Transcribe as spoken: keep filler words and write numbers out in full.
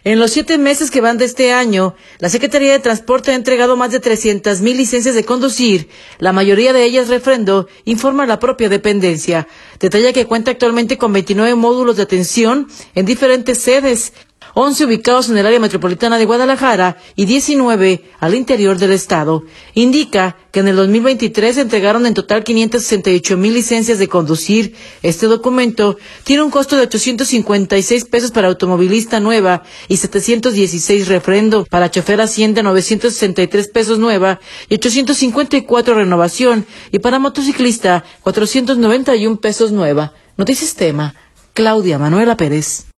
En los siete meses que van de este año, la Secretaría de Transporte ha entregado más de trescientas mil licencias de conducir, la mayoría de ellas refrendo, informa la propia dependencia. Detalla que cuenta actualmente con veintinueve módulos de atención en diferentes sedes, once ubicados en el área metropolitana de Guadalajara y diecinueve al interior del estado. Indica que en el dos mil veintitrés se entregaron en total quinientas sesenta y ocho mil licencias de conducir. Este documento tiene un costo de ochocientos cincuenta y seis pesos para automovilista nueva y setecientos dieciséis refrendo, para chofer Hacienda novecientos sesenta y tres pesos nueva y ochocientos cincuenta y cuatro renovación, y para motociclista cuatrocientos noventa y uno pesos nueva. Noticias Tema, Claudia Manuela Pérez.